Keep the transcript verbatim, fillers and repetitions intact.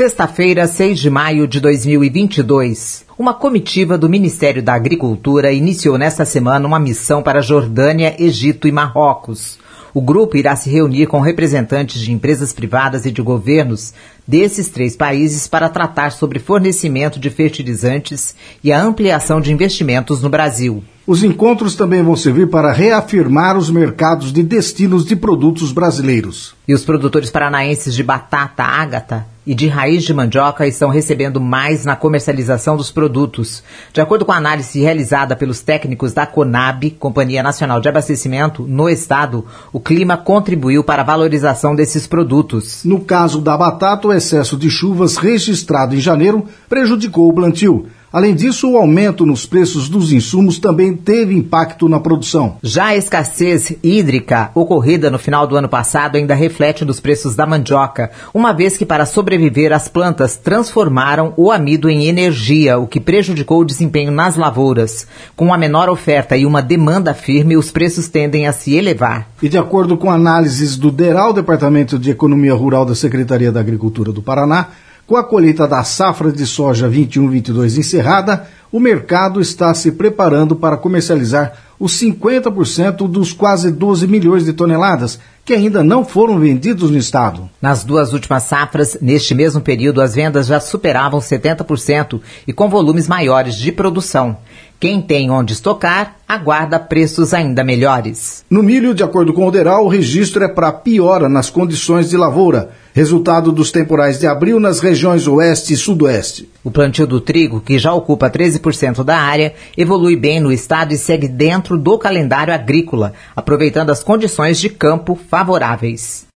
Sexta-feira, seis de maio de dois mil e vinte e dois. Uma comitiva do Ministério da Agricultura iniciou nesta semana uma missão para Jordânia, Egito e Marrocos. O grupo irá se reunir com representantes de empresas privadas e de governos desses três países para tratar sobre fornecimento de fertilizantes e a ampliação de investimentos no Brasil. Os encontros também vão servir para reafirmar os mercados de destinos de produtos brasileiros. E os produtores paranaenses de batata ágata e de raiz de mandioca estão recebendo mais na comercialização dos produtos. De acordo com a análise realizada pelos técnicos da Conab, Companhia Nacional de Abastecimento, no estado, o clima contribuiu para a valorização desses produtos. No caso da batata, o excesso de chuvas registrado em janeiro prejudicou o plantio. Além disso, o aumento nos preços dos insumos também teve impacto na produção. Já a escassez hídrica ocorrida no final do ano passado ainda reflete nos preços da mandioca, uma vez que para sobreviver as plantas transformaram o amido em energia, o que prejudicou o desempenho nas lavouras. Com uma menor oferta e uma demanda firme, os preços tendem a se elevar. E de acordo com análises do DERAL, Departamento de Economia Rural da Secretaria da Agricultura do Paraná, com a colheita da safra de soja vinte e um vinte e dois encerrada, o mercado está se preparando para comercializar os cinquenta por cento dos quase doze milhões de toneladas que ainda não foram vendidos no estado. Nas duas últimas safras, neste mesmo período, as vendas já superavam setenta por cento e com volumes maiores de produção. Quem tem onde estocar, aguarda preços ainda melhores. No milho, de acordo com o DERAL, o registro é para piora nas condições de lavoura, resultado dos temporais de abril nas regiões oeste e sudoeste. O plantio do trigo, que já ocupa treze por cento da área, evolui bem no estado e segue dentro do calendário agrícola, aproveitando as condições de campo favoráveis.